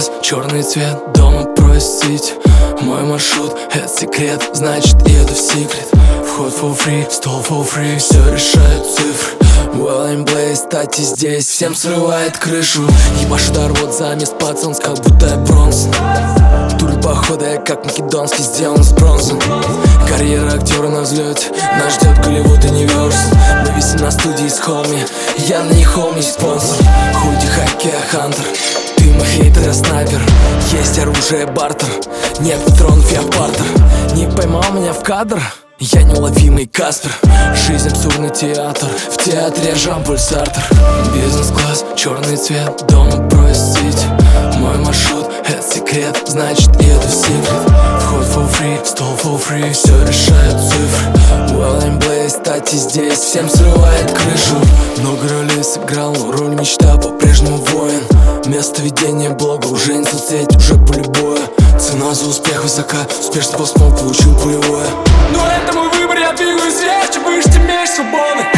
глаз, черный цвет, дома просить. Мой маршрут — это секрет, значит еду в секрет. Вход for free, стол for free, все решают цифры. Well, I'm blazed, стати здесь, всем срывает крышу. Ебашу дорвот за мест пацанс, как будто я бронз. Туры похода я как македонский, сделан с бронзы. Карьера актера на взлете, нас ждет Голливуд Universal. Мы висим на студии с холми, я на них холми спонсор. Худи, хоккей, хантер, ты мой хейтер, я снайпер. Есть оружие, бартер, нет патронов, я партер. Не поймал меня в кадр, я неуловимый Каспер. Жизнь абсурдный театр, в театре я Жан-Поль Сартр. Бизнес-класс, черный цвет, дома просить. Мой маршрут — это секрет, значит еду в секрет. Вход for free, стол for free, все решают цифры. Well, I'm blazed, стати здесь, всем срывает крышу. Много ролей сыграл, но роль мечта по-прежнему воин. Место ведения блога уже не соцсеть, уже поле боя. Цена за успех высока, успешный постмол получил пулевое. Но это мой выбор, я двигаюсь резче, выше, тем меньше свободы.